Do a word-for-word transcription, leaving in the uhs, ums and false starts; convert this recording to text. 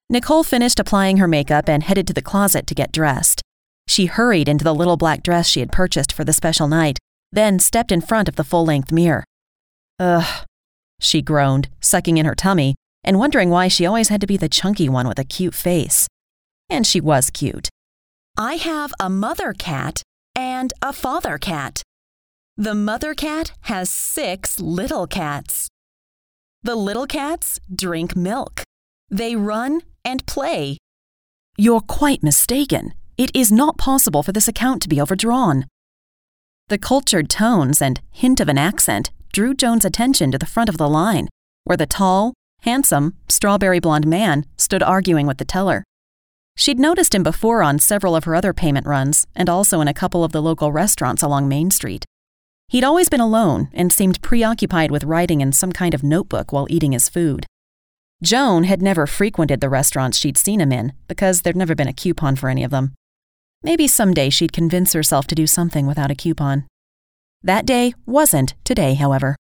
Nicole finished applying her makeup and headed to the closet to get dressed. She hurried into the little black dress she had purchased for the special night, then stepped in front of the full-length mirror. Ugh, she groaned, sucking in her tummy and wondering why she always had to be the chunky one with a cute face. And she was cute. I have a mother cat and a father cat. The mother cat has six little cats. The little cats drink milk. They run and play. You're quite mistaken. It is not possible for this account to be overdrawn. The cultured tones and hint of an accent drew Joan's attention to the front of the line, where the tall, handsome, strawberry blonde man stood arguing with the teller. She'd noticed him before on several of her other payment runs and also in a couple of the local restaurants along Main Street. He'd always been alone and seemed preoccupied with writing in some kind of notebook while eating his food. Joan had never frequented the restaurants she'd seen him in because there'd never been a coupon for any of them. Maybe someday she'd convince herself to do something without a coupon. That day wasn't today, however.